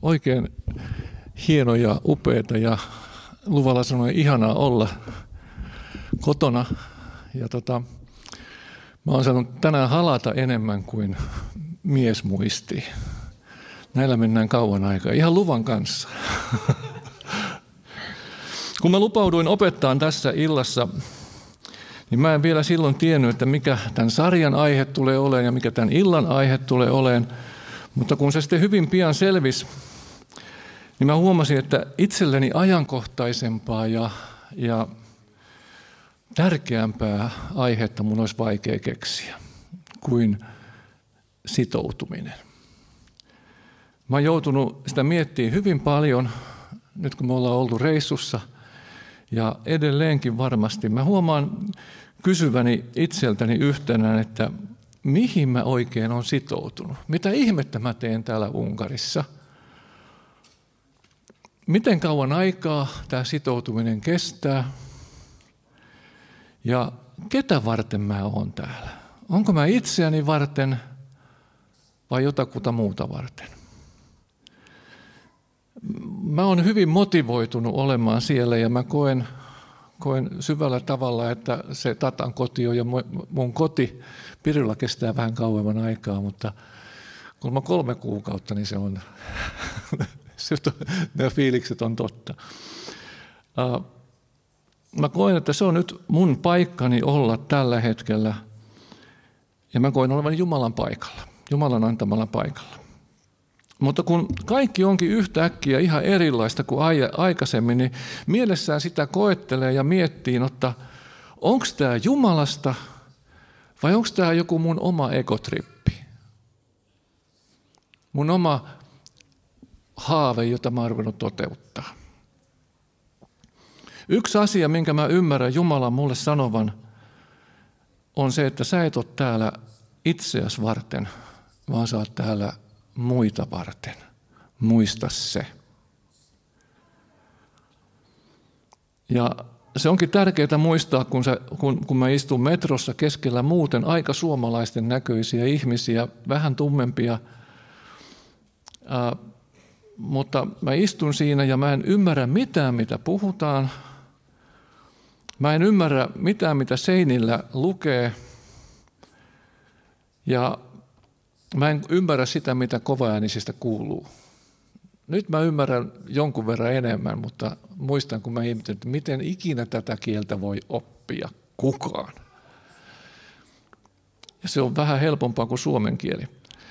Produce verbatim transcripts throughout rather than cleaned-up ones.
Oikein hieno ja upeata ja luvalla sanoen ihanaa olla kotona. Ja tota, mä oon saanut tänään halata enemmän kuin mies muistii. Näillä mennään kauan aikaa, ihan luvan kanssa. Kun mä lupauduin opettaan tässä illassa, niin mä en vielä silloin tiennyt, että mikä tämän sarjan aihe tulee olemaan ja mikä tämän illan aihe tulee olemaan. Mutta kun se sitten hyvin pian selvisi, niin mä huomasin, että itselleni ajankohtaisempaa ja, ja tärkeämpää aihetta mun olisi vaikea keksiä kuin sitoutuminen. Mä oon joutunut sitä miettimään hyvin paljon, nyt kun me ollaan oltu reissussa, ja edelleenkin varmasti. Mä huomaan kysyväni itseltäni yhtenään, että mihin mä oikein olen sitoutunut? Mitä ihmettä mä teen täällä Unkarissa? Miten kauan aikaa tämä sitoutuminen kestää? Ja ketä varten mä oon täällä? Onko mä itseäni varten vai jotakuta muuta varten? Mä oon hyvin motivoitunut olemaan siellä ja mä koen, koen syvällä tavalla, että se Tatan koti on ja mun koti Pirilla kestää vähän kauemman aikaa, mutta kun mä kolme kuukautta, niin se on, ne fiilikset on totta. Mä koen, että se on nyt mun paikkani olla tällä hetkellä ja mä koen olevan Jumalan paikalla, Jumalan antamalla paikalla. Mutta kun kaikki onkin yhtäkkiä ihan erilaista kuin aikaisemmin, niin mielessään sitä koettelee ja miettii, että onko tämä Jumalasta vai onko tämä joku mun oma egotrippi? Mun oma haave, jota mä oon ruvennut toteuttaa. Yksi asia, minkä mä ymmärrän Jumalan mulle sanovan, on se, että sä et ole täällä itseäsi varten, vaan sä oot täällä muita varten. Muista se. Ja se onkin tärkeää muistaa, kun, sä, kun, kun mä istun metrossa keskellä muuten aika suomalaisten näköisiä ihmisiä, vähän tummempia, Ää, mutta mä istun siinä ja mä en ymmärrä mitään, mitä puhutaan. Mä en ymmärrä mitään, mitä seinillä lukee. Ja mä en ymmärrä sitä, mitä kovaäänisistä kuuluu. Nyt mä ymmärrän jonkun verran enemmän, mutta muistan, kun mä ihmettelin, että miten ikinä tätä kieltä voi oppia kukaan. Ja se on vähän helpompaa kuin suomen kieli.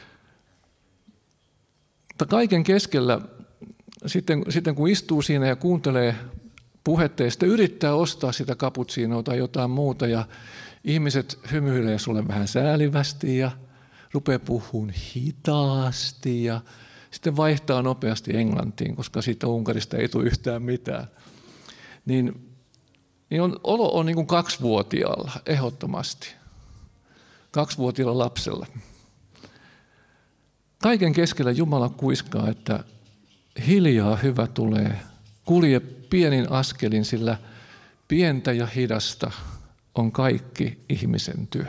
Mutta kaiken keskellä, sitten, sitten kun istuu siinä ja kuuntelee puhetta ja sitten yrittää ostaa sitä cappuccinoa tai jotain muuta ja ihmiset hymyilee sulle vähän säälivästi ja rupeaa puhumaan hitaasti ja sitten vaihtaa nopeasti englantiin, koska siitä Unkarista ei tule yhtään mitään. Niin, niin on, olo on niin kuin kaksivuotiaalla, ehdottomasti. Kaksivuotiaalla lapsella. Kaiken keskellä Jumala kuiskaa, että hiljaa hyvä tulee, kulje pienin askelin, sillä pientä ja hidasta on kaikki ihmisen työ.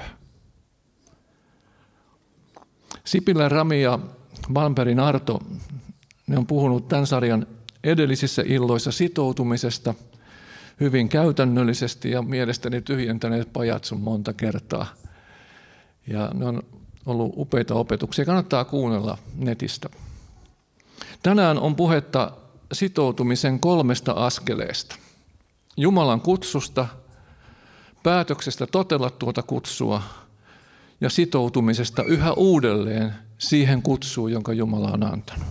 Sipilän Rami ja Malmbergin Arto, ne on puhunut tämän sarjan edellisissä illoissa sitoutumisesta hyvin käytännöllisesti ja mielestäni tyhjentäneet pajatson monta kertaa. Ja ne on ollut upeita opetuksia. Kannattaa kuunnella netistä. Tänään on puhetta sitoutumisen kolmesta askeleesta. Jumalan kutsusta, päätöksestä totella tuota kutsua ja sitoutumisesta yhä uudelleen siihen kutsuun, jonka Jumala on antanut.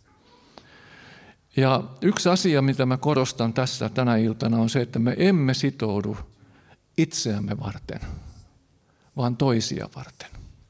Ja yksi asia, mitä mä korostan tässä tänä iltana, on se, että me emme sitoudu itseämme varten, vaan toisia varten.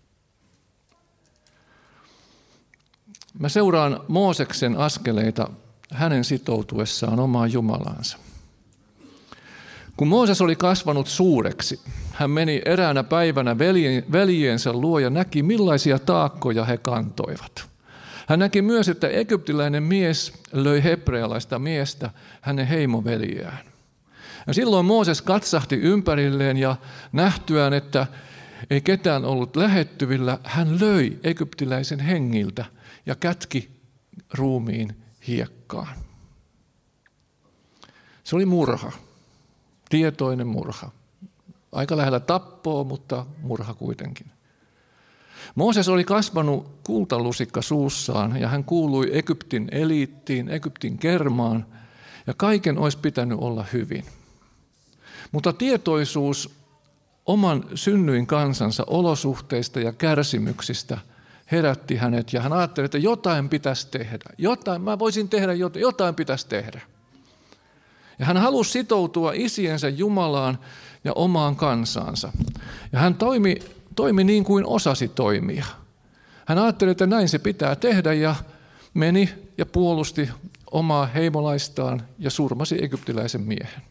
Mä seuraan Mooseksen askeleita hänen sitoutuessaan omaan Jumalaansa. Kun Mooses oli kasvanut suureksi, hän meni eräänä päivänä veljiensä luo ja näki, millaisia taakkoja he kantoivat. Hän näki myös, että egyptiläinen mies löi hebrealaista miestä hänen heimoveljeään. Ja silloin Mooses katsahti ympärilleen ja nähtyään, että ei ketään ollut lähettyvillä, hän löi egyptiläisen hengiltä ja kätki ruumiin hiekkaan. Se oli murha, tietoinen murha. Aika lähellä tappoa, mutta murha kuitenkin. Mooses oli kasvanut kultalusikka suussaan ja hän kuului Egyptin eliittiin, Egyptin kermaan ja kaiken olisi pitänyt olla hyvin. Mutta tietoisuus oman synnyin kansansa olosuhteista ja kärsimyksistä herätti hänet ja hän ajatteli, että jotain pitäisi tehdä. Jotain, mä voisin tehdä jotain, jotain pitäisi tehdä. Ja hän halusi sitoutua isiensä Jumalaan ja omaan kansaansa. Ja hän toimi, toimi niin kuin osasi toimia. Hän ajatteli, että näin se pitää tehdä ja meni ja puolusti omaa heimolaistaan ja surmasi egyptiläisen miehen.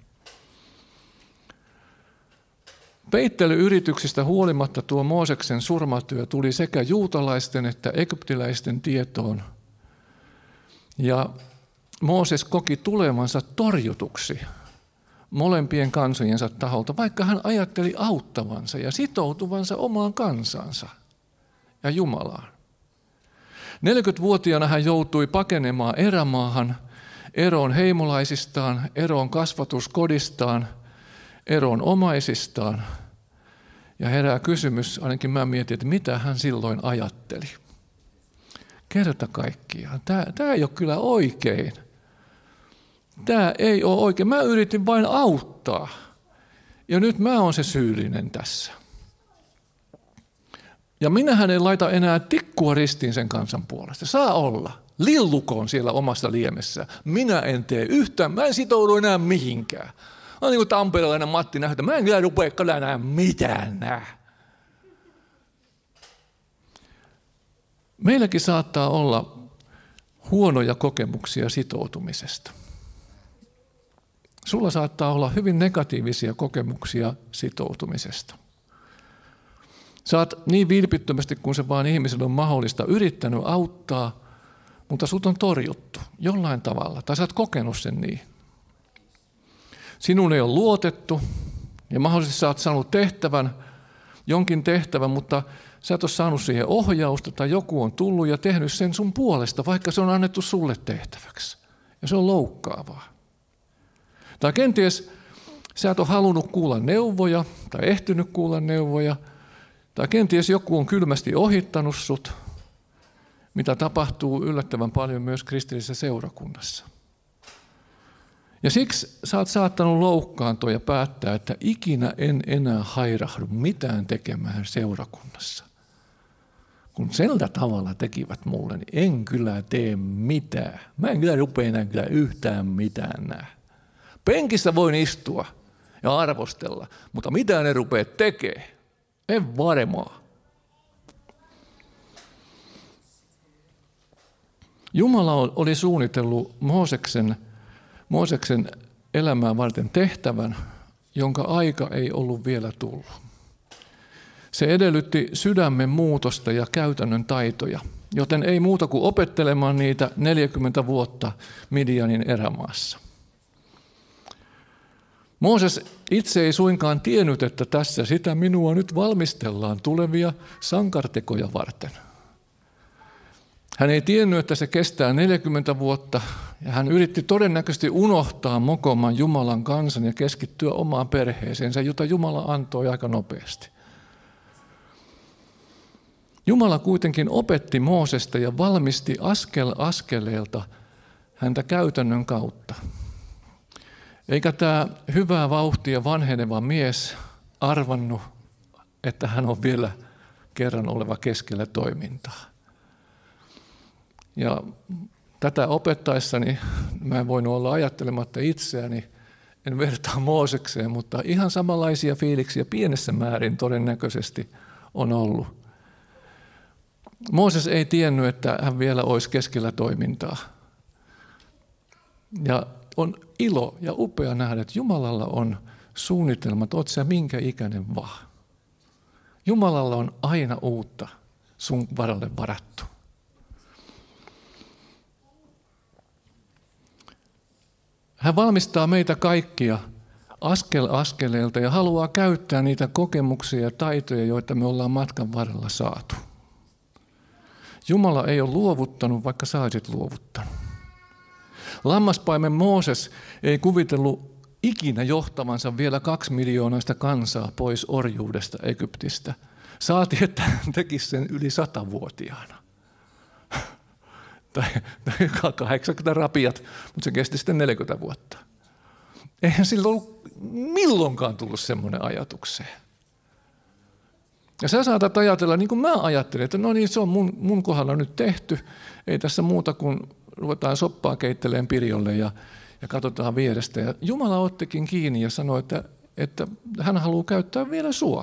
Peittelyyrityksistä huolimatta tuo Mooseksen surmatyö tuli sekä juutalaisten että egyptiläisten tietoon. Ja Mooses koki tulevansa torjutuksi molempien kansojensa taholta, vaikka hän ajatteli auttavansa ja sitoutuvansa omaan kansansa ja Jumalaan. neljäkymmentävuotiaana hän joutui pakenemaan erämaahan, eroon heimolaisistaan, eroon kasvatuskodistaan, eroon omaisistaan. Ja herää kysymys, ainakin mä mietin, että mitä hän silloin ajatteli. Kerta kaikkiaan. Tämä, tämä ei ole kyllä oikein. Tämä ei ole oikein. Mä yritin vain auttaa. Ja nyt mä oon se syyllinen tässä. Ja minähän en laita enää tikkua ristiin sen kansan puolesta. Saa olla. Lillukoon siellä omassa liemessä. Minä en tee yhtään. Mä en sitoudu enää mihinkään. On niin kuin tamperelainen Matti nähdä, mä en kyllä rupea kyllä enää mitään nähdä. Meilläkin saattaa olla huonoja kokemuksia sitoutumisesta. Sulla saattaa olla hyvin negatiivisia kokemuksia sitoutumisesta. Sä oot niin vilpittömästi kuin se vaan ihmiselle on mahdollista yrittänyt auttaa, mutta sut on torjuttu jollain tavalla, tai sä oot kokenut sen niin. Sinun ei ole luotettu ja mahdollisesti sä oot saanut tehtävän, jonkin tehtävän, mutta sä et ole saanut siihen ohjausta tai joku on tullut ja tehnyt sen sun puolesta, vaikka se on annettu sulle tehtäväksi. Ja se on loukkaavaa. Tai kenties sä et ole halunnut kuulla neuvoja tai ehtinyt kuulla neuvoja, tai kenties joku on kylmästi ohittanut sut, mitä tapahtuu yllättävän paljon myös kristillisessä seurakunnassa. Ja siksi sä oot saattanut loukkaantua ja päättää, että ikinä en enää hairahdu mitään tekemään seurakunnassa. Kun sillä tavalla tekivät mulle, niin en kyllä tee mitään. Mä en kyllä rupea enää kyllä yhtään mitään nähdä. Penkissä voin istua ja arvostella, mutta mitään en rupea tekemään. En varmaa. Jumala oli suunnitellut Mooseksen Mooseksen elämää varten tehtävän, jonka aika ei ollut vielä tullut. Se edellytti sydämen muutosta ja käytännön taitoja, joten ei muuta kuin opettelemaan niitä neljäkymmentä vuotta Midianin erämaassa. Mooses itse ei suinkaan tiennyt, että tässä sitä minua nyt valmistellaan tulevia sankartekoja varten. Hän ei tiennyt, että se kestää neljäkymmentä vuotta, ja hän yritti todennäköisesti unohtaa mokoman Jumalan kansan ja keskittyä omaan perheeseensä, jota Jumala antoi aika nopeasti. Jumala kuitenkin opetti Moosesta ja valmisti askel askeleelta häntä käytännön kautta. Eikä tämä hyvää vauhtia vanheneva mies arvannut, että hän on vielä kerran oleva keskellä toimintaa. Ja tätä opettaessani mä en voinut olla ajattelematta itseäni, en vertaa Moosekseen, mutta ihan samanlaisia fiiliksiä pienessä määrin todennäköisesti on ollut. Mooses ei tiennyt, että hän vielä olisi keskellä toimintaa. Ja on ilo ja upea nähdä, että Jumalalla on suunnitelmat, oot sä minkä ikäinen vaan. Jumalalla on aina uutta sun varalle varattu. Hän valmistaa meitä kaikkia askel askeleelta ja haluaa käyttää niitä kokemuksia ja taitoja, joita me ollaan matkan varrella saatu. Jumala ei ole luovuttanut, vaikka sä olisit luovuttanut. Lammaspaimen Mooses ei kuvitellut ikinä johtavansa vielä kaksi miljoonaista kansaa pois orjuudesta Egyptistä. Saati, että hän tekisi sen yli satavuotiaana. tai, tai kahdeksankymmentä rapiat, mutta se kesti sitten neljäkymmentä vuotta. Eihän sillä ollut milloinkaan tullut semmoinen ajatukseen. Ja sä saatat ajatella, niin kuin mä ajattelin, että no niin, se on mun, mun kohdalla nyt tehty. Ei tässä muuta kuin ruvetaan soppaa keitteleen pirjolle ja, ja katsotaan vierestä. Ja Jumala ottikin kiinni ja sanoi, että, että hän haluaa käyttää vielä sua.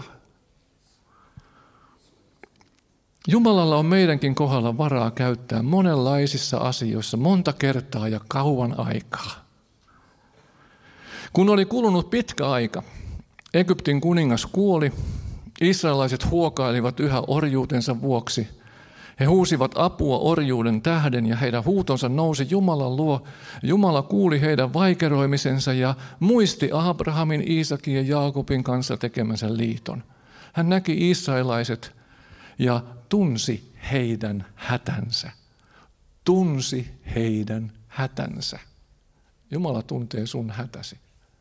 Jumalalla on meidänkin kohdalla varaa käyttää monenlaisissa asioissa monta kertaa ja kauan aikaa. Kun oli kulunut pitkä aika, Egyptin kuningas kuoli, israelaiset huokailivat yhä orjuutensa vuoksi. He huusivat apua orjuuden tähden ja heidän huutonsa nousi Jumalan luo. Jumala kuuli heidän vaikeroimisensa ja muisti Abrahamin, Iisakin ja Jaakobin kanssa tekemänsä liiton. Hän näki israelaiset ja tunsi heidän hätänsä. Tunsi heidän hätänsä. Jumala tuntee sun hätäsi.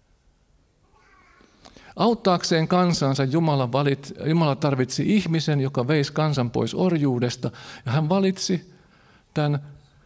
Auttaakseen kansansa Jumala, valit, Jumala tarvitsi ihmisen, joka veisi kansan pois orjuudesta, ja hän valitsi tämän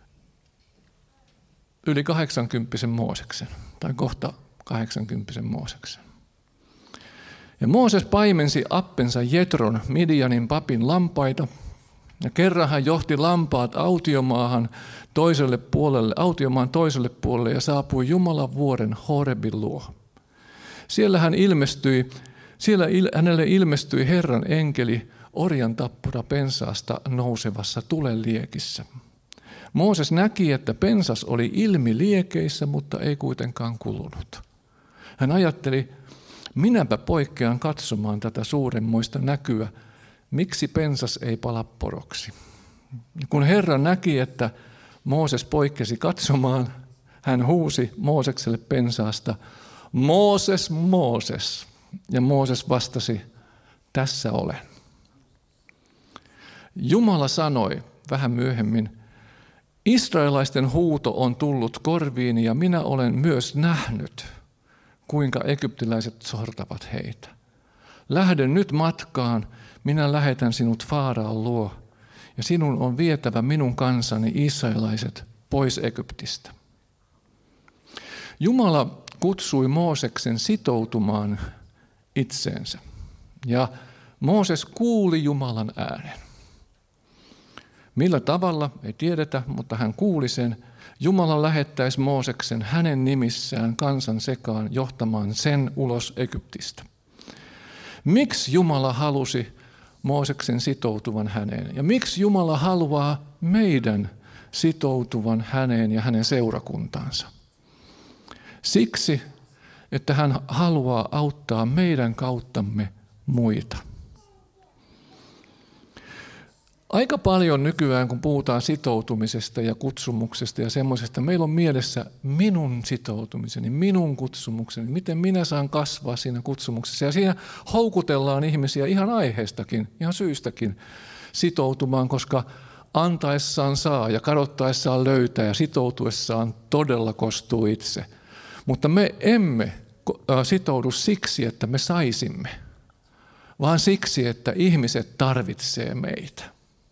yli kahdeksankymppisen Mooseksen, tai kohta kahdeksankymppisen Mooseksen. Ja Mooses paimensi appensa Jetron, Midianin papin lampaita, ja kerran hän johti lampaat autiomaahan toiselle puolelle, autiomaan toiselle puolelle ja saapui Jumalan vuoren Horebin luo. Siellä, hän ilmestyi, siellä il, hänelle ilmestyi Herran enkeli orjan tappura pensaasta nousevassa tulenliekissä. Mooses näki, että pensas oli ilmi liekeissä, mutta ei kuitenkaan kulunut. Hän ajatteli, minäpä poikkean katsomaan tätä suuremmoista näkyä, miksi pensas ei pala poroksi. Kun Herra näki, että Mooses poikkesi katsomaan, hän huusi Moosekselle pensaasta, Mooses, Mooses. Ja Mooses vastasi, tässä olen. Jumala sanoi vähän myöhemmin, israelaisten huuto on tullut korviini ja minä olen myös nähnyt, kuinka egyptiläiset sortavat heitä. Lähde nyt matkaan, minä lähetän sinut Faaraon luo ja sinun on vietävä minun kansani israelaiset pois Egyptistä. Jumala kutsui Mooseksen sitoutumaan itseensä. Ja Mooses kuuli Jumalan äänen. Millä tavalla, ei tiedetä, mutta hän kuuli sen. Jumala lähettäisi Mooseksen hänen nimissään kansan sekaan johtamaan sen ulos Egyptistä. Miksi Jumala halusi Mooseksen sitoutuvan häneen? Ja miksi Jumala haluaa meidän sitoutuvan häneen ja hänen seurakuntaansa? Siksi, että hän haluaa auttaa meidän kauttamme muita. Aika paljon nykyään, kun puhutaan sitoutumisesta ja kutsumuksesta ja semmoisesta, meillä on mielessä minun sitoutumiseni, minun kutsumukseni, miten minä saan kasvaa siinä kutsumuksessa. Ja siinä houkutellaan ihmisiä ihan aiheestakin, ihan syystäkin sitoutumaan, koska antaessaan saa ja kadottaessaan löytää ja sitoutuessaan todella kostuu itse. Mutta me emme sitoudu siksi, että me saisimme, vaan siksi, että ihmiset tarvitsee meitä.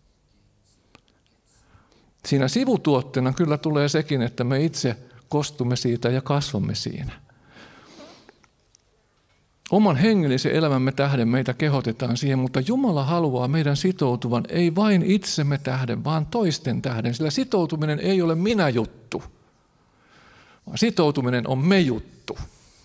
Siinä sivutuotteena kyllä tulee sekin, että me itse kostumme siitä ja kasvamme siinä. Oman hengellisen elämämme tähden meitä kehotetaan siihen, mutta Jumala haluaa meidän sitoutuvan ei vain itsemme tähden, vaan toisten tähden. Sillä sitoutuminen ei ole minä juttu, vaan sitoutuminen on me juttu.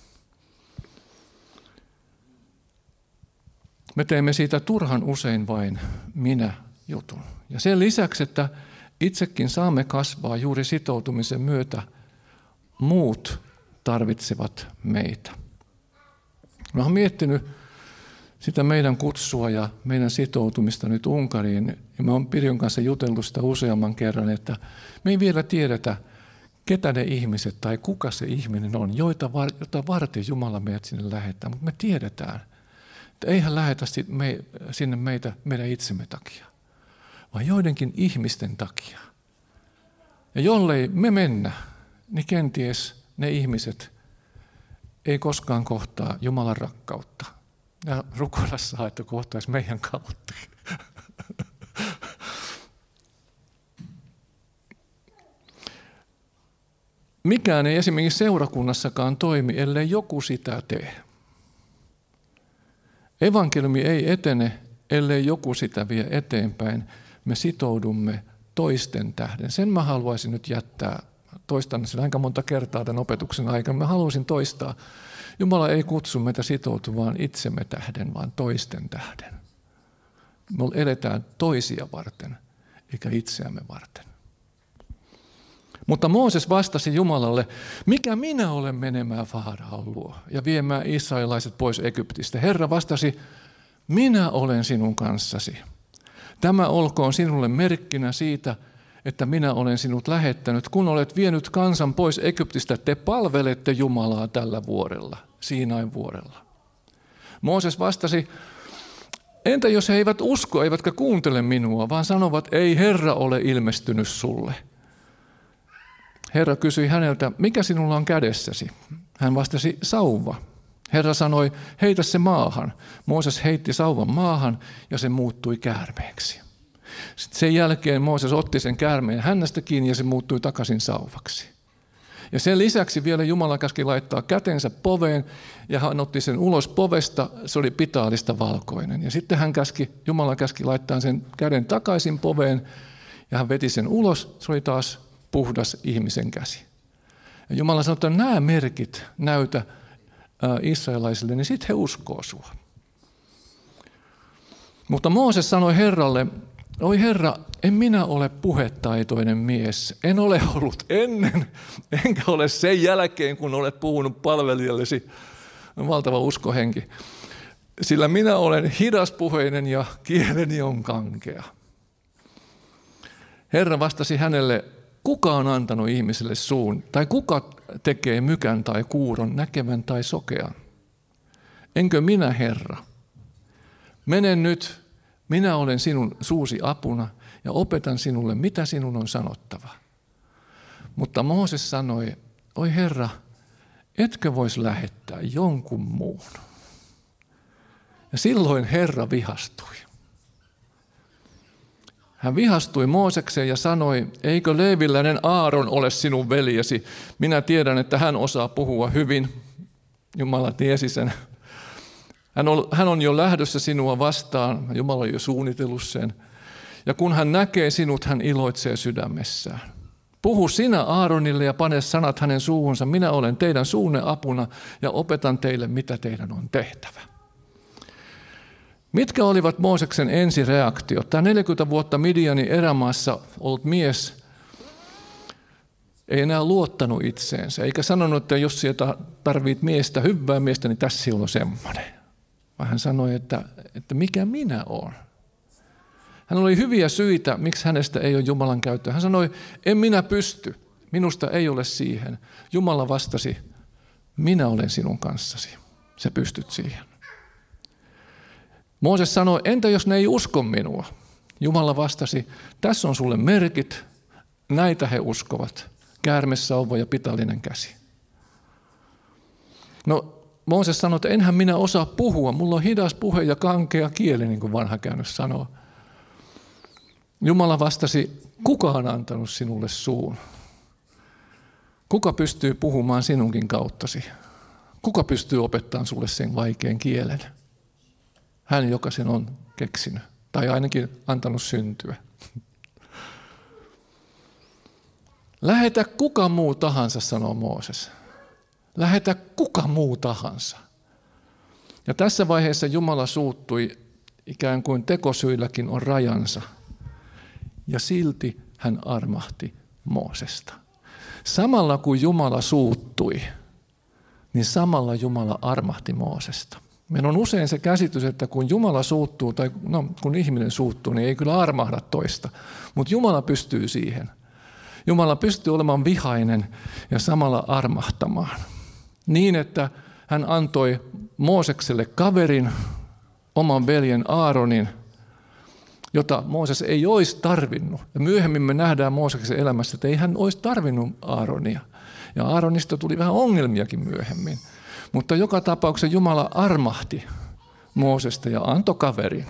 Me teemme siitä turhan usein vain minä jutun. Ja sen lisäksi, että itsekin saamme kasvaa juuri sitoutumisen myötä, muut tarvitsevat meitä. Mä oon miettinyt sitä meidän kutsua ja meidän sitoutumista nyt Unkariin. Ja mä oon Pirjon kanssa jutellut sitä useamman kerran, että me ei vielä tiedetä, ketä ne ihmiset tai kuka se ihminen on, joita, jota varten Jumala meidät sinne lähettää. Mutta me tiedetään, että eihän lähetä sinne meitä meidän itsemme takia, vaan joidenkin ihmisten takia. Ja jollei me mennä, niin kenties ne ihmiset ei koskaan kohtaa Jumalan rakkautta. Ja rukoilla saa, että kohtaisi meidän kautta. Mikään ei esimerkiksi seurakunnassakaan toimi, ellei joku sitä tee. Evankeliumi ei etene, ellei joku sitä vie eteenpäin. Me sitoudumme toisten tähden. Sen mä haluaisin nyt jättää. Toistan sen aika monta kertaa tämän opetuksen aikana. Mä haluaisin toistaa. Jumala ei kutsu meitä sitoutumaan itsemme tähden, vaan toisten tähden. Me eletään toisia varten, eikä itseämme varten. Mutta Mooses vastasi Jumalalle, mikä minä olen menemään Faaraon luo ja viemään israelaiset pois Egyptistä. Herra vastasi, minä olen sinun kanssasi. Tämä olkoon sinulle merkkinä siitä, että minä olen sinut lähettänyt. Kun olet vienyt kansan pois Egyptistä, te palvelette Jumalaa tällä vuorella, Siinain vuorella. Mooses vastasi, entä jos he eivät usko, eivätkä kuuntele minua, vaan sanovat, ei Herra ole ilmestynyt sulle. Herra kysyi häneltä, mikä sinulla on kädessäsi? Hän vastasi, sauva. Herra sanoi, heitä se maahan. Mooses heitti sauvan maahan ja se muuttui käärmeeksi. Sitten sen jälkeen Mooses otti sen käärmeen hännästä kiinni ja se muuttui takaisin sauvaksi. Ja sen lisäksi vielä Jumala käski laittaa kätensä poveen ja hän otti sen ulos povesta, se oli pitaalista valkoinen. Ja sitten hän käski, Jumala käski laittaa sen käden takaisin poveen ja hän veti sen ulos, se oli taas puhdas ihmisen käsi. Ja Jumala sanoi, että nämä merkit näytä israelaisille, niin sitten he uskoo sua. Mutta Mooses sanoi Herralle, oi Herra, en minä ole puhetaitoinen mies. En ole ollut ennen, enkä ole sen jälkeen, kun olet puhunut palvelijallesi. Valtava uskohenki. Sillä minä olen hidaspuheinen ja kieleni on kankea. Herra vastasi hänelle, kuka on antanut ihmiselle suun, tai kuka tekee mykän tai kuuron, näkevän tai sokean? Enkö minä, Herra? Mene nyt, minä olen sinun suusi apuna ja opetan sinulle, mitä sinun on sanottava. Mutta Mooses sanoi, oi Herra, etkö voisi lähettää jonkun muun? Ja silloin Herra vihastui. Hän vihastui Moosekseen ja sanoi, eikö leeviläinen Aaron ole sinun veljesi? Minä tiedän, että hän osaa puhua hyvin. Jumala tiesi sen. Hän on, hän on jo lähdössä sinua vastaan. Jumala on jo suunnitellut sen. Ja kun hän näkee sinut, hän iloitsee sydämessään. Puhu sinä Aaronille ja pane sanat hänen suuhunsa. Minä olen teidän suunne apuna ja opetan teille, mitä teidän on tehtävä. Mitkä olivat Mooseksen ensireaktiot? Tämä neljäkymmentä vuotta Midianin erämaassa ollut mies ei enää luottanut itseensä, eikä sanonut, että jos sieltä tarvit miestä, hyvää miestä, niin tässä on semmoinen. Vaan hän sanoi, että, että mikä minä olen. Hän oli hyviä syitä, miksi hänestä ei ole Jumalan käyttöä. Hän sanoi, en minä pysty, minusta ei ole siihen. Jumala vastasi, minä olen sinun kanssasi, sä pystyt siihen. Mooses sanoi, entä jos ne ei usko minua? Jumala vastasi, tässä on sulle merkit, näitä he uskovat, käärmesauva ja pitallinen käsi. No Mooses sanoi, että enhän minä osaa puhua, mulla on hidas puhe ja kankea kieli, niin kuin vanha käännös sanoo. Jumala vastasi, kuka on antanut sinulle suun? Kuka pystyy puhumaan sinunkin kauttasi? Kuka pystyy opettamaan sulle sen vaikean kielen? Hän, joka sen on keksinyt, tai ainakin antanut syntyä. Lähetä kuka muu tahansa, sanoo Mooses. Lähetä kuka muu tahansa. Ja tässä vaiheessa Jumala suuttui, ikään kuin tekosyilläkin on rajansa. Ja silti hän armahti Moosesta. Samalla kun Jumala suuttui, niin samalla Jumala armahti Moosesta. Meillä on usein se käsitys, että kun Jumala suuttuu, tai no, kun ihminen suuttuu, niin ei kyllä armahda toista. Mutta Jumala pystyy siihen. Jumala pystyy olemaan vihainen ja samalla armahtamaan. Niin, että hän antoi Moosekselle kaverin, oman veljen Aaronin, jota Mooses ei olisi tarvinnut. Ja myöhemmin me nähdään Mooseksen elämässä, että ei hän olisi tarvinnut Aaronia. Ja Aaronista tuli vähän ongelmiakin myöhemmin. Mutta joka tapauksessa Jumala armahti Moosesta ja antoi kaverin.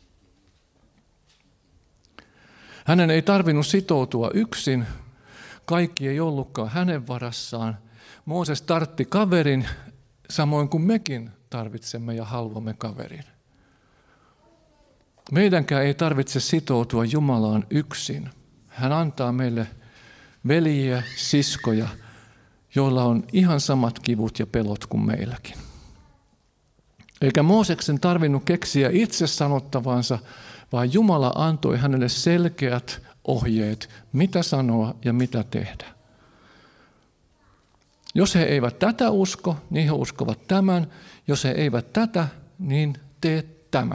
Hänen ei tarvinnut sitoutua yksin. Kaikki ei ollutkaan hänen varassaan. Mooses tartti kaverin, samoin kuin mekin tarvitsemme ja haluamme kaverin. Meidänkään ei tarvitse sitoutua Jumalaan yksin. Hän antaa meille veljiä, siskoja, joilla on ihan samat kivut ja pelot kuin meilläkin. Eikä Mooseksen tarvinnut keksiä itse sanottavansa, vaan Jumala antoi hänelle selkeät ohjeet, mitä sanoa ja mitä tehdä. Jos he eivät tätä usko, niin he uskovat tämän. Jos he eivät tätä, niin tee tämä.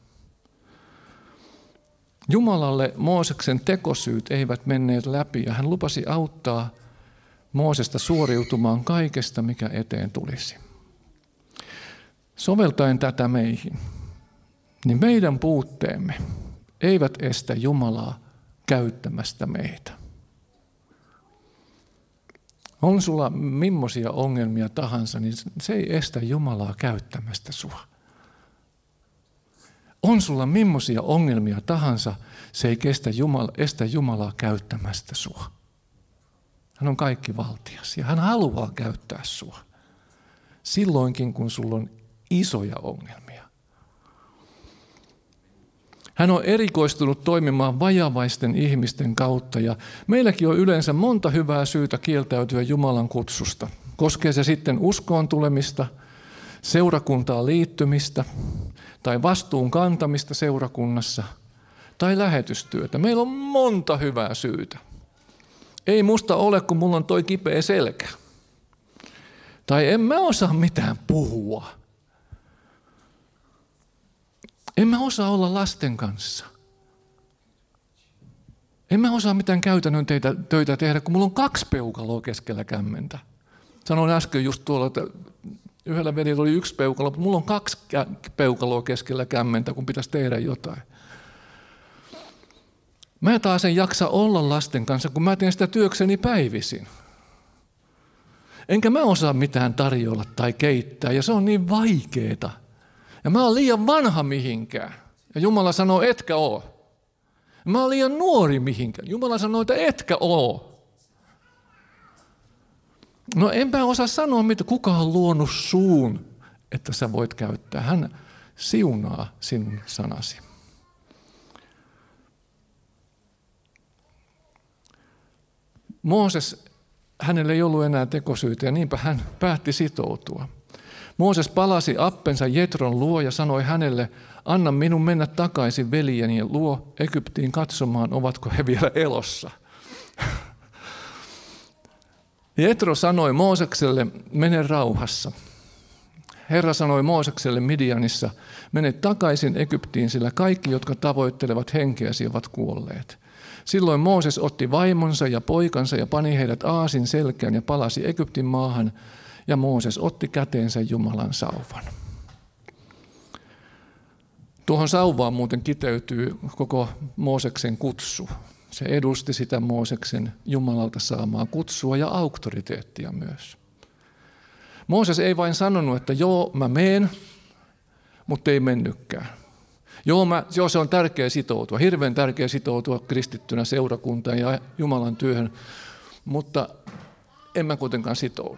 Jumalalle Mooseksen tekosyyt eivät menneet läpi ja hän lupasi auttaa Moosesta suoriutumaan kaikesta, mikä eteen tulisi. Soveltaen tätä meihin, niin meidän puutteemme eivät estä Jumalaa käyttämästä meitä. On sulla millaisia ongelmia tahansa, niin se ei estä Jumalaa käyttämästä sua. On sulla millaisia ongelmia tahansa, se ei kestä Jumala, estä Jumalaa käyttämästä sua. Hän on kaikki valtias ja hän haluaa käyttää sua. Silloinkin, kun sulla on isoja ongelmia. Hän on erikoistunut toimimaan vajavaisten ihmisten kautta ja meilläkin on yleensä monta hyvää syytä kieltäytyä Jumalan kutsusta. Koskee se sitten uskoon tulemista, seurakuntaan liittymistä tai vastuun kantamista seurakunnassa tai lähetystyötä. Meillä on monta hyvää syytä. Ei musta ole, kun mulla on toi kipeä selkä. Tai en mä osaa mitään puhua. En mä osaa olla lasten kanssa. En mä osaa mitään käytännön teitä, töitä tehdä, kun mulla on kaksi peukaloa keskellä kämmentä. Sanoin äsken just tuolla, että yhdellä veljellä oli yksi peukalo, mutta mulla on kaksi peukaloa keskellä kämmentä, kun pitäisi tehdä jotain. Mä taas en jaksa olla lasten kanssa, kun mä teen sitä työkseni päivisin. Enkä mä osaa mitään tarjolla tai keittää, ja se on niin vaikeeta. Ja mä oon liian vanha mihinkään. Ja Jumala sanoo, etkä oo. Mä oon liian nuori mihinkään. Jumala sanoo, että etkä oo. No enpä osaa sanoa, mitä kuka on luonut suun, että sä voit käyttää. Hän siunaa sinun sanasi. Mooses, hänellä ei ollut enää tekosyytä ja niinpä hän päätti sitoutua. Mooses palasi appensa Jetron luo ja sanoi hänelle, anna minun mennä takaisin veljeni luo Egyptiin katsomaan, ovatko he vielä elossa. Jetro sanoi Moosekselle, mene rauhassa. Herra sanoi Moosekselle Midianissa, mene takaisin Egyptiin, sillä kaikki, jotka tavoittelevat henkeäsi, ovat kuolleet. Silloin Mooses otti vaimonsa ja poikansa ja pani heidät aasin selkään ja palasi Egyptin maahan, ja Mooses otti käteensä Jumalan sauvan. Tuohon sauvaan muuten kiteytyy koko Mooseksen kutsu. Se edusti sitä Mooseksen Jumalalta saamaa kutsua ja auktoriteettia myös. Mooses ei vain sanonut, että joo, mä meen, mutta ei mennytkään. Joo, mä, joo, se on tärkeä sitoutua, hirveän tärkeä sitoutua kristittynä seurakuntaan ja Jumalan työhön, mutta en mä kuitenkaan sitoudu.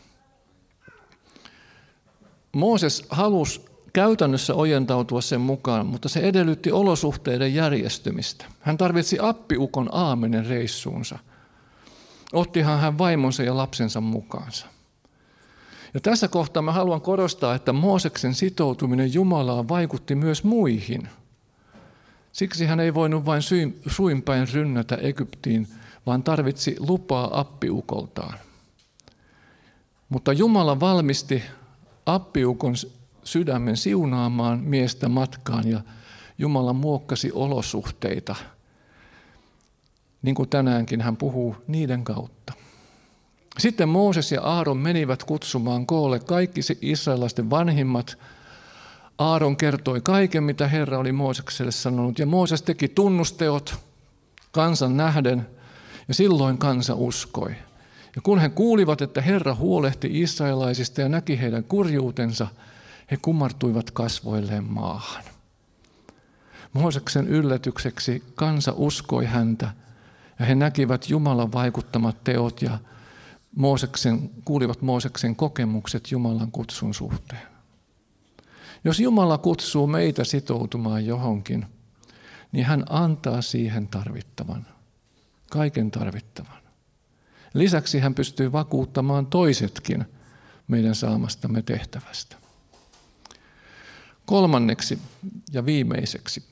Mooses halusi käytännössä ojentautua sen mukaan, mutta se edellytti olosuhteiden järjestymistä. Hän tarvitsi appiukon aamenen reissuunsa. Ottihan hän vaimonsa ja lapsensa mukaansa. Ja tässä kohtaa mä haluan korostaa, että Mooseksen sitoutuminen Jumalaan vaikutti myös muihin. Siksi hän ei voinut vain suinpäin rynnätä Egyptiin, vaan tarvitsi lupaa appiukoltaan. Mutta Jumala valmisti appiukon sydämen siunaamaan miestä matkaan ja Jumala muokkasi olosuhteita. Niin kuin tänäänkin hän puhuu niiden kautta. Sitten Mooses ja Aaron menivät kutsumaan koolle kaikki israelaisten vanhimmat, Aaron kertoi kaiken, mitä Herra oli Moosekselle sanonut, ja Mooses teki tunnusteot kansan nähden, ja silloin kansa uskoi. Ja kun he kuulivat, että Herra huolehti israelaisista ja näki heidän kurjuutensa, he kumartuivat kasvoilleen maahan. Mooseksen yllätykseksi kansa uskoi häntä, ja he näkivät Jumalan vaikuttamat teot ja Mooseksen, kuulivat Mooseksen kokemukset Jumalan kutsun suhteen. Jos Jumala kutsuu meitä sitoutumaan johonkin, niin hän antaa siihen tarvittavan, kaiken tarvittavan. Lisäksi hän pystyy vakuuttamaan toisetkin meidän saamastamme tehtävästä. Kolmanneksi ja viimeiseksi,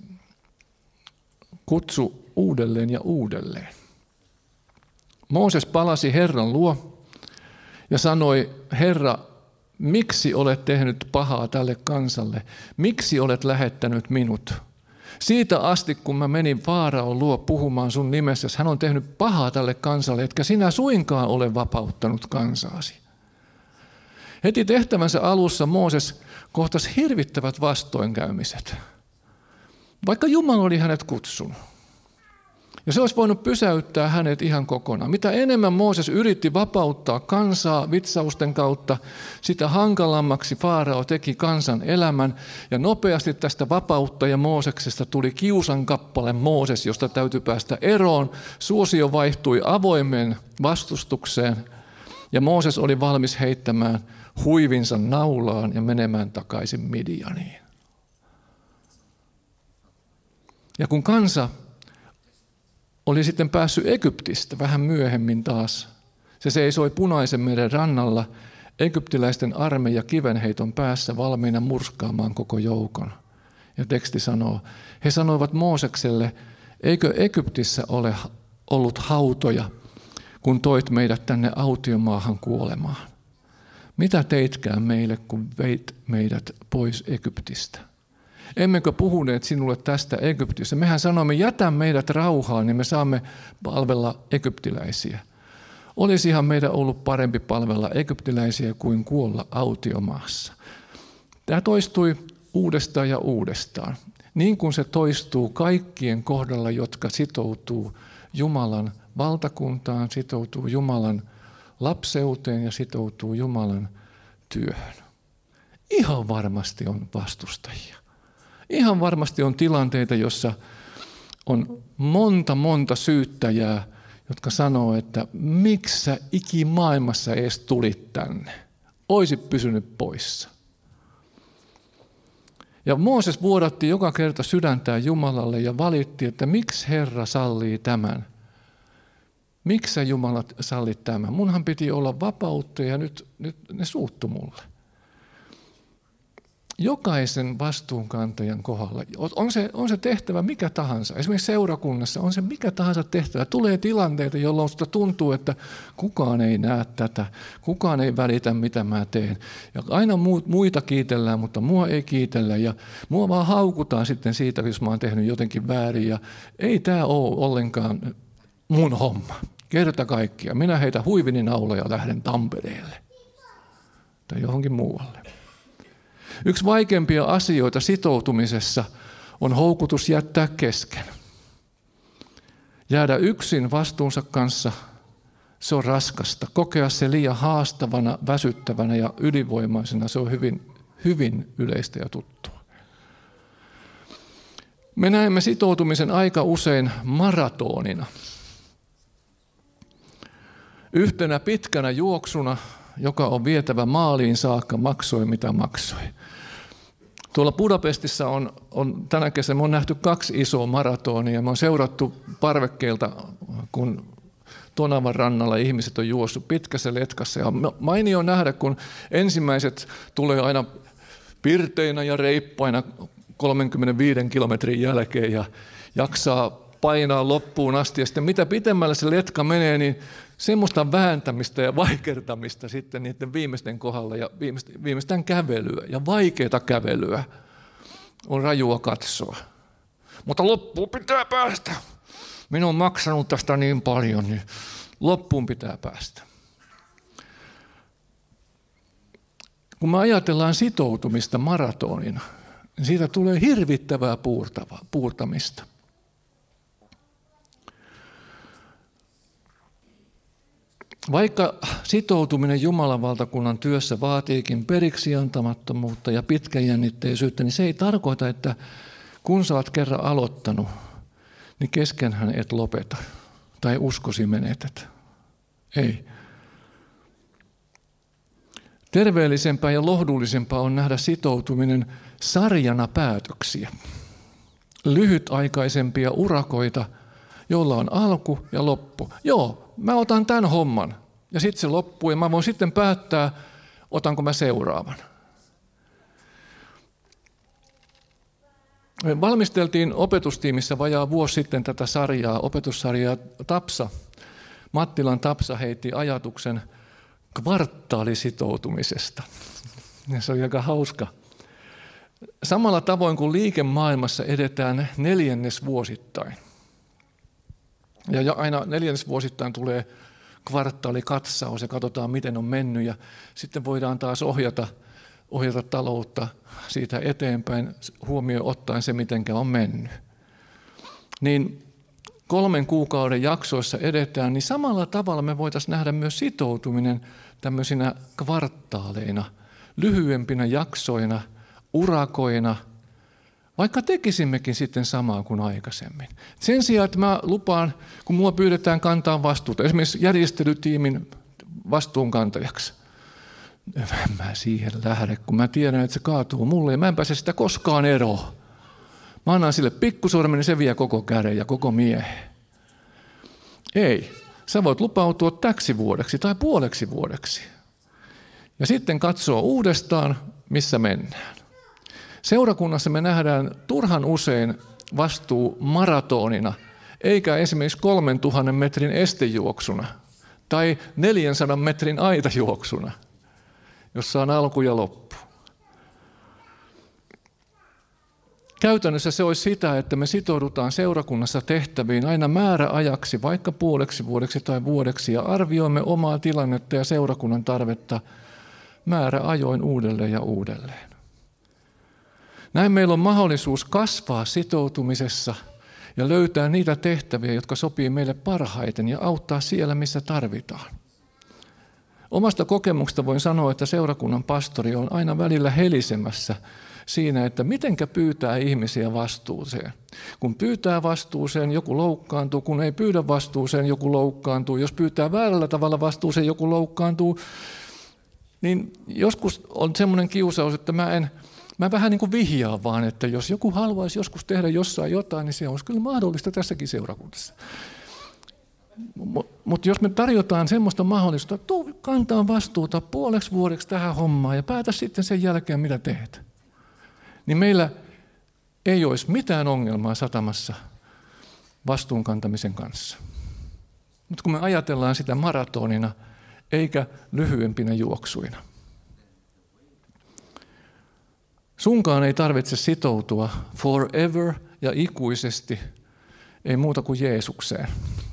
kutsu uudelleen ja uudelleen. Mooses palasi Herran luo ja sanoi, Herra, miksi olet tehnyt pahaa tälle kansalle? Miksi olet lähettänyt minut? Siitä asti, kun mä menin Faaraon luo puhumaan sun nimessä, hän on tehnyt pahaa tälle kansalle, etkä sinä suinkaan ole vapauttanut kansaasi. Heti tehtävänsä alussa Mooses kohtasi hirvittävät vastoinkäymiset, vaikka Jumala oli hänet kutsunut. Ja se olisi voinut pysäyttää hänet ihan kokonaan. Mitä enemmän Mooses yritti vapauttaa kansaa vitsausten kautta, sitä hankalammaksi Faarao teki kansan elämän. Ja nopeasti tästä vapauttaja Mooseksesta tuli kiusan kappale Mooses, josta täytyi päästä eroon. Suosio vaihtui avoimeen vastustukseen ja Mooses oli valmis heittämään huivinsa naulaan ja menemään takaisin Midianiin. Ja kun kansa oli sitten päässyt Egyptistä vähän myöhemmin taas. Se seisoi Punaisen meren rannalla egyptiläisten armeija kivenheiton päässä valmiina murskaamaan koko joukon. Ja teksti sanoo, he sanoivat Moosekselle, eikö Egyptissä ole ollut hautoja, kun toit meidät tänne autiomaahan kuolemaan? Mitä teitkään meille, kun veit meidät pois Egyptistä? Emmekö puhuneet sinulle tästä Egyptissä? Mehän sanoimme, jätä meidät rauhaan, niin me saamme palvella egyptiläisiä. Olisihan meidän ollut parempi palvella egyptiläisiä kuin kuolla autiomaassa. Tämä toistui uudestaan ja uudestaan. Niin kuin se toistuu kaikkien kohdalla, jotka sitoutuu Jumalan valtakuntaan, sitoutuu Jumalan lapseuteen ja sitoutuu Jumalan työhön. Ihan varmasti on vastustajia. Ihan varmasti on tilanteita, jossa on monta, monta syyttäjää, jotka sanoo, että miksi sä ikimaailmassa edes tulit tänne? Oisit pysynyt poissa. Ja Mooses vuodatti joka kerta sydäntään Jumalalle ja valitti, että miksi Herra sallii tämän? Miksi sä Jumala sallit tämän? Munhan piti olla vapautta ja nyt, nyt ne suuttu mulle. Jokaisen vastuunkantajan kohdalla, on se, on se tehtävä mikä tahansa, esimerkiksi seurakunnassa on se mikä tahansa tehtävä. Tulee tilanteita, jolloin sitä tuntuu, että kukaan ei näe tätä, kukaan ei välitä mitä mä teen. Ja aina muita kiitellään, mutta mua ei kiitellä ja mua vaan haukutaan sitten siitä, jos mä oon tehnyt jotenkin väärin. Ja ei tämä ole ollenkaan mun homma. Kerta kaikkiaan. Minä heitän huivini nauloja ja lähden Tampereelle tai johonkin muualle. Yksi vaikeimpia asioita sitoutumisessa on houkutus jättää kesken. Jäädä yksin vastuunsa kanssa, se on raskasta. Kokea se liian haastavana, väsyttävänä ja ylivoimaisena, se on hyvin, hyvin yleistä ja tuttua. Me näemme sitoutumisen aika usein maratonina. Yhtenä pitkänä juoksuna, joka on vietävä maaliin saakka, maksoi mitä maksoi. Tuolla Budapestissa on, on tänä kesänä, me on nähty kaksi isoa maratonia. Me on seurattu parvekkeelta, kun Tonavan rannalla ihmiset on juossut pitkässä letkassa. Ja mainio nähdä, kun ensimmäiset tulee aina pirteinä ja reippaina kolmekymmentäviisi kilometrin jälkeen ja jaksaa painaa loppuun asti. Ja sitten mitä pitemmälle se letka menee, niin semmoista vääntämistä ja vaikertamista sitten niiden viimeisten kohdalla ja viimeistään kävelyä ja vaikeaa kävelyä on rajua katsoa. Mutta loppuun pitää päästä. Minä olen maksanut tästä niin paljon, niin loppuun pitää päästä. Kun me ajatellaan sitoutumista maratonina, niin siitä tulee hirvittävää puurtamista. Vaikka sitoutuminen Jumalan valtakunnan työssä vaatiikin periksiantamattomuutta ja pitkäjännitteisyyttä, niin se ei tarkoita, että kun sä oot kerran aloittanut, niin keskenhän et lopeta tai uskosi menetät. Ei. Terveellisempää ja lohdullisempaa on nähdä sitoutuminen sarjana päätöksiä. Lyhytaikaisempia urakoita, joilla on alku ja loppu. Joo, mä otan tämän homman ja sitten se loppuu ja mä voin sitten päättää, otanko mä seuraavan. Me valmisteltiin opetustiimissä vajaa vuosi sitten tätä sarjaa, opetussarjaa Tapsa. Mattilan Tapsa heitti ajatuksen kvartaalisitoutumisesta. Ja se oli aika hauska. Samalla tavoin kuin liikemaailmassa edetään neljännesvuosittain. Ja aina neljännesvuosittain tulee kvartaalikatsaus ja katsotaan, miten on mennyt. Ja sitten voidaan taas ohjata, ohjata taloutta siitä eteenpäin, huomioon ottaen se, miten on mennyt. Niin kolmen kuukauden jaksoissa edetään, niin samalla tavalla me voitaisiin nähdä myös sitoutuminen tämmöisinä kvartaaleina, lyhyempinä jaksoina, urakoina, vaikka tekisimmekin sitten samaa kuin aikaisemmin. Sen sijaan, että mä lupaan, kun mua pyydetään kantaa vastuuta, esimerkiksi järjestelytiimin vastuunkantajaksi, en mä siihen lähde, kun mä tiedän, että se kaatuu mulle ja mä en pääse sitä koskaan eroon. Mä annan sille pikkusormen, niin se vie koko käden ja koko miehen. Ei. Sä voit lupautua täksi vuodeksi tai puoleksi vuodeksi. Ja sitten katsoa uudestaan, missä mennään. Seurakunnassa me nähdään turhan usein vastuu maratonina, eikä esimerkiksi kolmen tuhannen metrin estejuoksuna tai neljänsadan metrin aitajuoksuna, jossa on alku ja loppu. Käytännössä se olisi sitä, että me sitoudutaan seurakunnassa tehtäviin aina määräajaksi, vaikka puoleksi vuodeksi tai vuodeksi, ja arvioimme omaa tilannetta ja seurakunnan tarvetta määräajoin uudelleen ja uudelleen. Näin meillä on mahdollisuus kasvaa sitoutumisessa ja löytää niitä tehtäviä, jotka sopii meille parhaiten ja auttaa siellä, missä tarvitaan. Omasta kokemuksesta voin sanoa, että seurakunnan pastori on aina välillä helisemässä siinä, että mitenkä pyytää ihmisiä vastuuseen. Kun pyytää vastuuseen, joku loukkaantuu. Kun ei pyydä vastuuseen, joku loukkaantuu. Jos pyytää väärällä tavalla vastuuseen, joku loukkaantuu. Niin joskus on semmoinen kiusaus, että mä en... Mä vähän niin kuin vihjaan vaan, että jos joku haluaisi joskus tehdä jossain jotain, niin se olisi kyllä mahdollista tässäkin seurakunnassa. Mutta jos me tarjotaan semmoista mahdollisuutta, että tuu kantaa vastuuta puoleksi vuodeksi tähän hommaan ja päätä sitten sen jälkeen, mitä teet, niin meillä ei olisi mitään ongelmaa satamassa vastuunkantamisen kanssa. Mutta kun me ajatellaan sitä maratonina eikä lyhyempinä juoksuina. Sunkaan ei tarvitse sitoutua forever ja ikuisesti, ei muuta kuin Jeesukseen,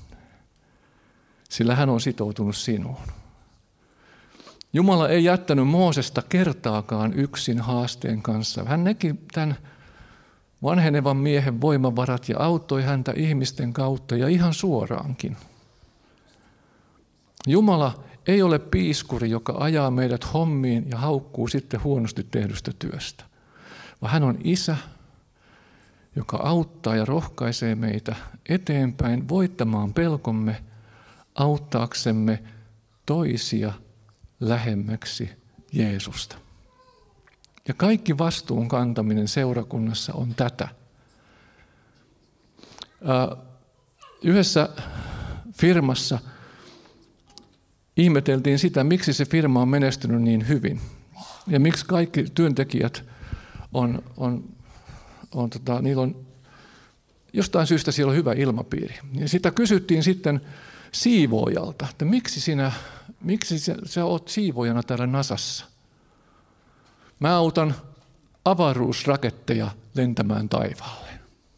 sillä hän on sitoutunut sinuun. Jumala ei jättänyt Moosesta kertaakaan yksin haasteen kanssa. Hän näki tämän vanhenevan miehen voimavarat ja auttoi häntä ihmisten kautta ja ihan suoraankin. Jumala ei ole piiskuri, joka ajaa meidät hommiin ja haukkuu sitten huonosti tehdystä työstä. Vaan hän on isä, joka auttaa ja rohkaisee meitä eteenpäin voittamaan pelkomme, auttaaksemme toisia lähemmäksi Jeesusta. Ja kaikki vastuun kantaminen seurakunnassa on tätä. Yhdessä firmassa ihmeteltiin sitä, miksi se firma on menestynyt niin hyvin. Ja miksi kaikki työntekijät on, on, on, tota, niillä on jostain syystä siellä on hyvä ilmapiiri. Ja sitä kysyttiin sitten siivoojalta, että miksi sinä, miksi sä, sä oot siivoojana täällä NASAssa? Mä autan avaruusraketteja lentämään taivaalle.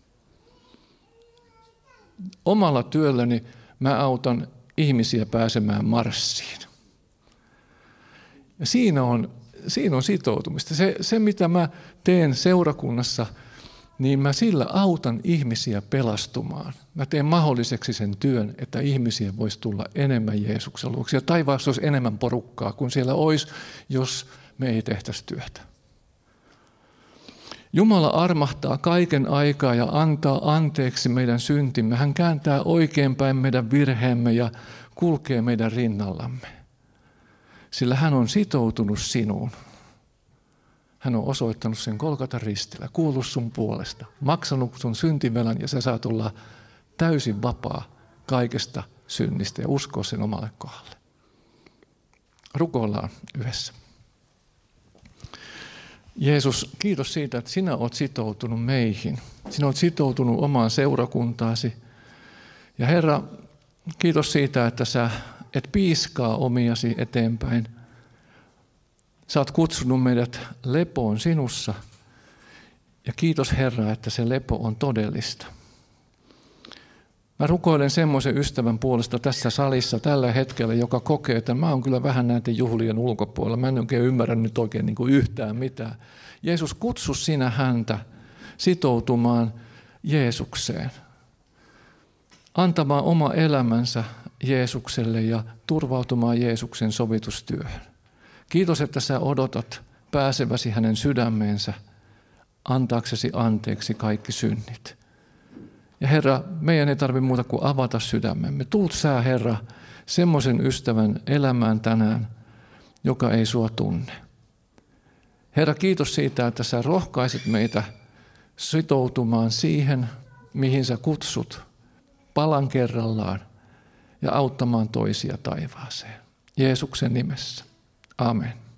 Omalla työlläni mä autan ihmisiä pääsemään Marsiin. Ja siinä on, siinä on sitoutumista. Se, se, mitä mä teen seurakunnassa, niin mä sillä autan ihmisiä pelastumaan. Mä teen mahdolliseksi sen työn, että ihmisiä voisi tulla enemmän Jeesuksen luokse. Ja taivaassa olisi enemmän porukkaa kuin siellä olisi, jos me ei tehtäisi työtä. Jumala armahtaa kaiken aikaa ja antaa anteeksi meidän syntimme. Hän kääntää oikeinpäin meidän virheemme ja kulkee meidän rinnallamme. Sillä hän on sitoutunut sinuun. Hän on osoittanut sen Golgatan ristillä, kuollut sun puolesta, maksanut sun syntivelan ja sä saat olla täysin vapaa kaikesta synnistä ja uskoa sen omalle kohdalle. Rukoillaan yhdessä. Jeesus, kiitos siitä, että sinä olet sitoutunut meihin. Sinä olet sitoutunut omaan seurakuntaasi. Ja Herra, kiitos siitä, että sä et piiskaa omiasi eteenpäin. Sä oot kutsunut meidät lepoon sinussa. Ja kiitos Herra, että se lepo on todellista. Mä rukoilen semmoisen ystävän puolesta tässä salissa tällä hetkellä, joka kokee, että mä oon kyllä vähän näiden juhlien ulkopuolella. Mä en oikein ymmärrä nyt oikein niin kuin yhtään mitään. Jeesus, kutsu sinä häntä sitoutumaan Jeesukseen. Antamaan oma elämänsä Jeesukselle ja turvautumaan Jeesuksen sovitustyöhön. Kiitos, että sä odotat pääseväsi hänen sydämeensä antaaksesi anteeksi kaikki synnit. Ja Herra, meidän ei tarvitse muuta kuin avata sydämemme. Tuut sä, Herra, semmoisen ystävän elämään tänään, joka ei sua tunne. Herra, kiitos siitä, että sä rohkaisit meitä sitoutumaan siihen, mihin sä kutsut palan kerrallaan ja auttamaan toisia taivaaseen. Jeesuksen nimessä. Amen.